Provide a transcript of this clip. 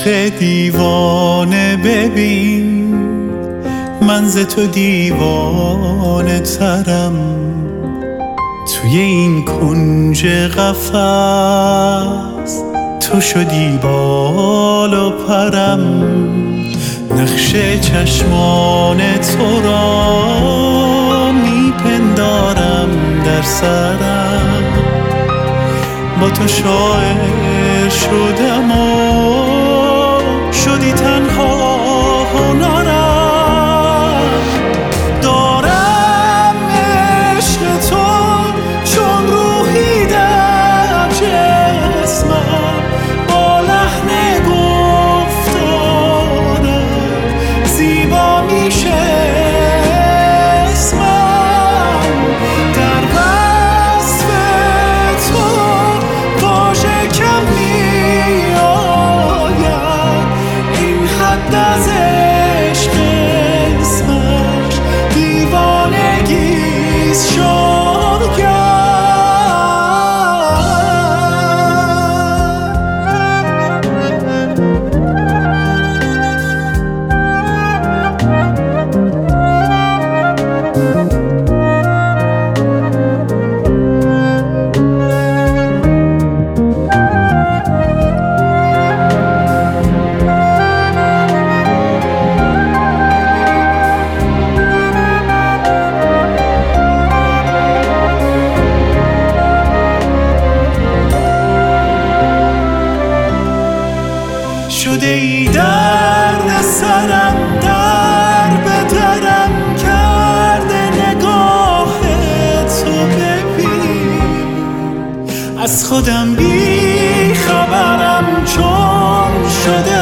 دیوانه ببین، من ز تو دیوانه ترم. توی این کنج قفس تو شدی بال و پرم. نقش چشمان تو را میپندارم در سرم. با تو شاعر شدم و شدی تنها هنرم. دارم عشق تو چون روحی در جسمم، با لحن گفتارم زیبا میشه اسمم. در وصف تو واژه کم میآید، این حد از عشق اسمش دیوانگیست شاید. شده ای درد سرم، در به درم کرده نگاه تو. ببین از خودم بی خبرم چون شده